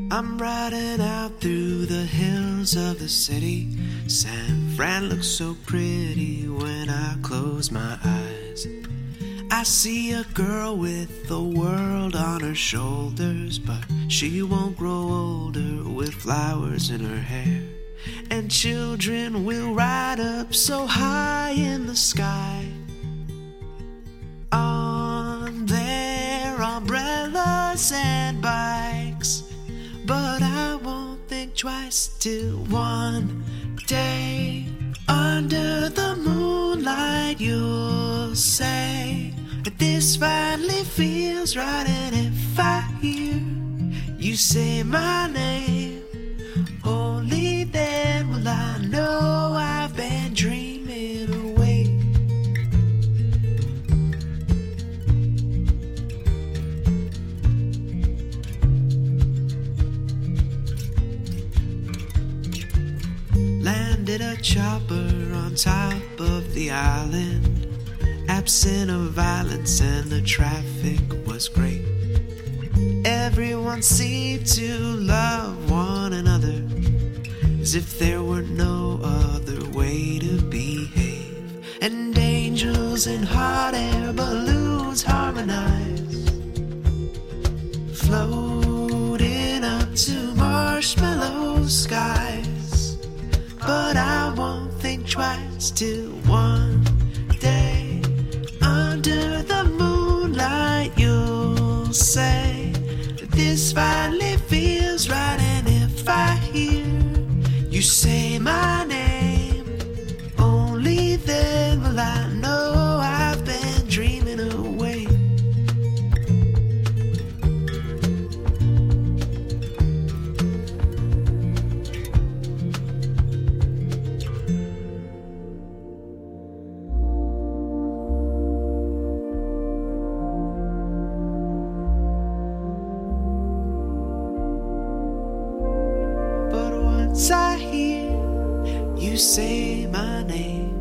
I'm riding out through the hills of the city. San Fran looks so pretty when I close my eyes. I see a girl with the world on her shoulders, but she won't grow older with flowers in her hair. And children will ride up so high in the sky on their umbrellas and bikes. But I won't think twice till one day under the moonlight you'll say this finally feels right. And if I hear you say my name, only then will I know I've been dreaming away. Landed a chopper on top of the island, absent of violence, and the traffic was great. Everyone seemed to love one another, as if there were no other way to behave. And angels in hot air balloons harmonized, floating up to marshmallow skies. But I won't think twice till one day under the moonlight you'll say that this finally feels right. And if I hear you say my name, only then will I know I've been dreaming away. But once I hear you say my name,